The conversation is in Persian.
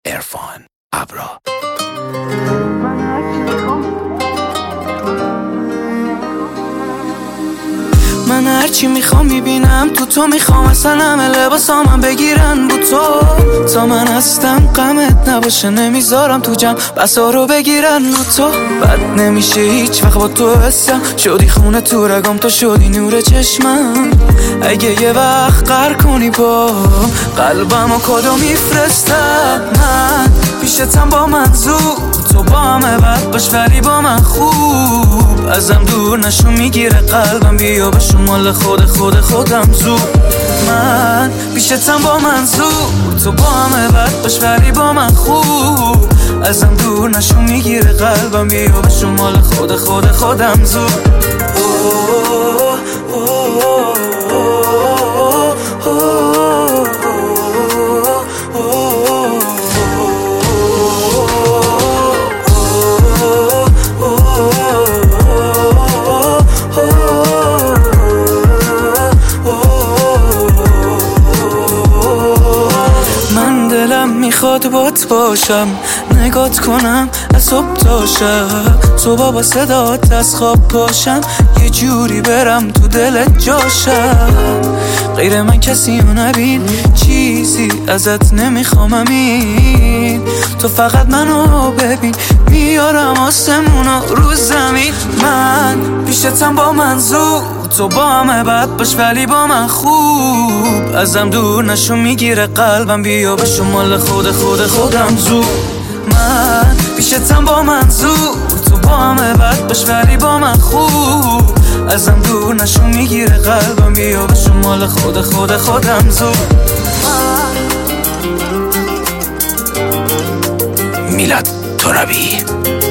عرفان ابرا. من هرچی میخوام میبینم تو میخوام اصلا همه لباسامم بگیرن بو تو تا من هستم غمت نباشه نمیذارم تو جمع بسا رو بگیرن بو تو بد نمیشه هیچ وقت با تو حسم شدی خونه تو رگام تو شدی نور چشمم اگه یه وقت قهر کنی با قلبم و کدو میفرستم من پیشتم با منظور تو با همه بد باش ولی با من خوب ازم دور نشو میگیره قلبم بیا بشو مال خودم زود من پیشتم با منظور تو با همه بد باش ولی با من خوب ازم دور نشو میگیره قلبم بیا بشو مال خودم زود میخواد بات باشم نگات کنم از صبح تا شب صبح با صدات از خواب پاشم یه جوری برم تو دلت جاشم غیر من کسی رو نبین چیزی ازت نمیخوام امین تو فقط منو ببین میارم آسمونا رو زمین من پیشتم با منظور تو با همه بد باش ولی با من خوب ازم دور نشو میگیره قلبم بیا بشو مال خودم زود من پیشتم با منظور تو با همه بد باش ولی با من خوب ازم دور نشو میگیره قلبم بیا بشو مال خودم زود میلاد ترابی.